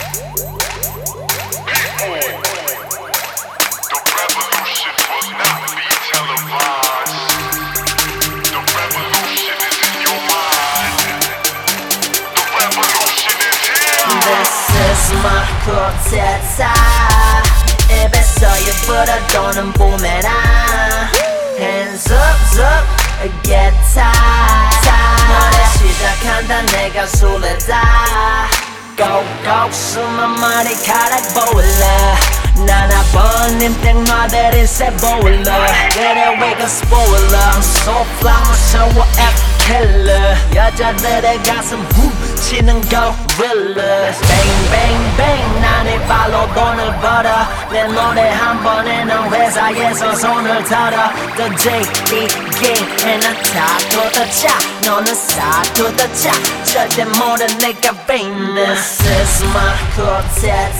My quartet 입에서 예쁘다 도는 봄에나 Hands up, up, get tight 너를 시작한다 내가 술래다 Go, go, 숨은 머리카락 보일래 나나번 땡마들이 새 보일래 그래 wake up spoiler I'm so fly, I'm so killer 여자들의 가슴 훅 치는 gorilla Bang bang bang 난이 발로 돈을 벌어 내 노래 한 번에는 회사에서 손을 털어 The J, B, G and I top to the top 너는 side to the top 절대 모르 내가 bang This is my quartet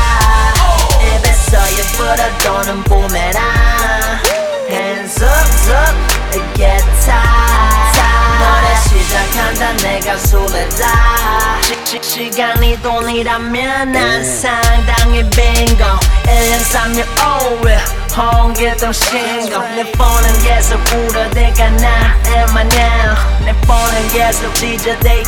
입에서 예쁘다 도는 봄에나 Hands up, up, get tight 너를 시작한다 내가 술래다 시간이 돈이라면 난 상당히 빙고 1년 3년 5일 홍길동 신고 내 폰은 계속 울어대가 나의 마냥 내 폰은 계속 지저대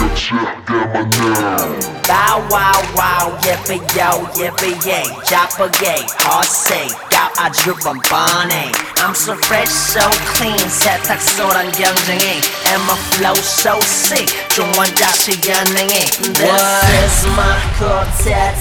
Bow wow wow 예뻐요 예뻐예 자빠게 헛세 값 아주 뻔뻔해 I'm so fresh so clean 세탁소란 경쟁이 And my flow so sick 중원 다시 연행해 This is my quartet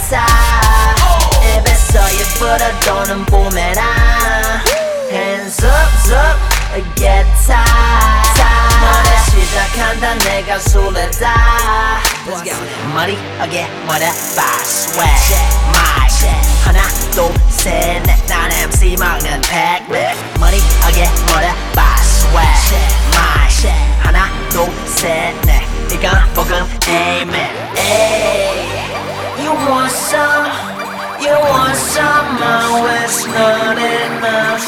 입에서 예쁘다 도는 봄에나 Hands up up get tight 너를 시작한다 내가 술래다 머리하게 말해봐 swag my 하나 둘셋넷 난 MC 막는 팩백 머리하게 말해봐 swag my 하나 둘셋넷 이건 복음 amen You want some You want some oh it's not enough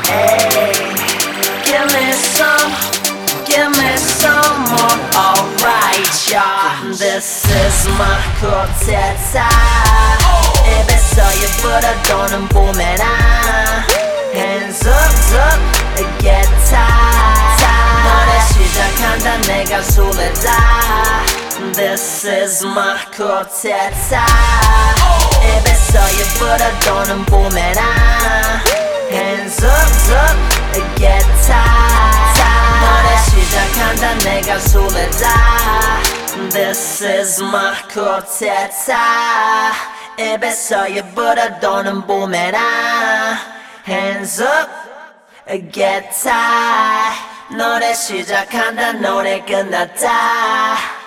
Give me some more alright y'all This is my quartet 입에서 예쁘다 도는 봄에나 Hands up, up, get tight 너를 시작한다 내가 술래다 This is my quartet 입에서 예쁘다 도는 봄에나 Hands up, up, get tight 너를 시작한다 내가 술래다 This is my quartet 입에서 예쁘다 도는 봄에나 Hands up, get tight 노래 시작한다 노래 끝났다